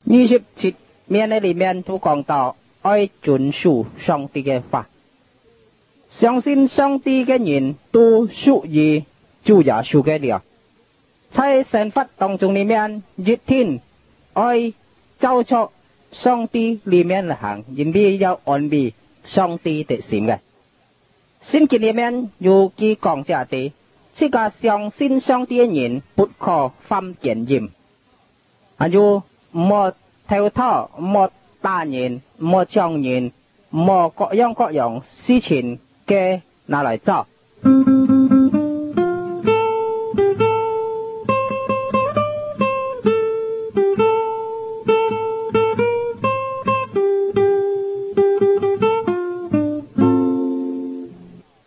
27面的里面都讲到爱遵守上帝的法，相信上帝的人都属于主耶稣的了。在神法当中里面，一天爱照着上帝里面来行，因为要安慰上帝的心嘅。聖經裏面有記講這地，這個相信上帝的人不可犯奸淫，還有唔好偷偷，唔好打人，唔好搶人，唔好各樣各樣事情嘅拿來做。